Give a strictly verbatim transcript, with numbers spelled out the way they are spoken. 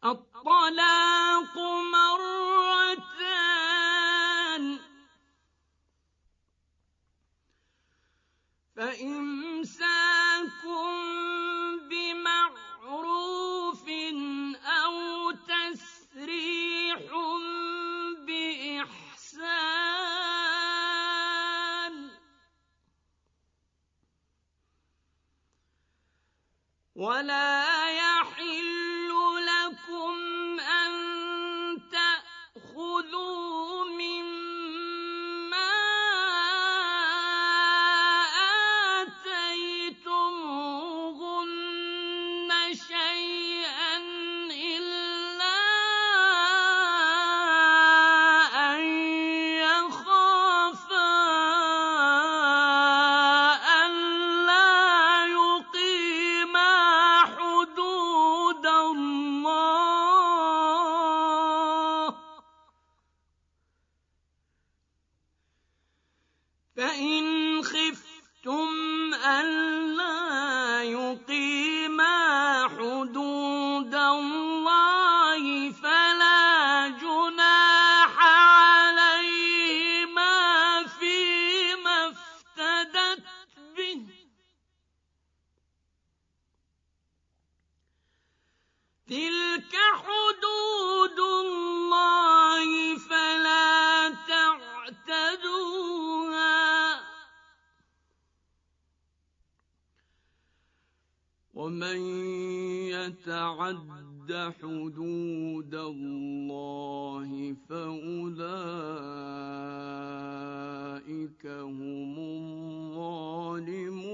الطلاق مرتان فإمساكم بمعروف أو تسريح بإحسان ولا يحل لكم أن تأخذوا مما آتيتموهن شيئا إلا أن يخافا ألا يقيما حدود الله فإن خفتم ألا يقيما حدود الله فلا جناح عليهما فيما افتدت به تلك حدود الله فلا تعتدوها ومن يتعد حدود الله فأولئك هم الظالمون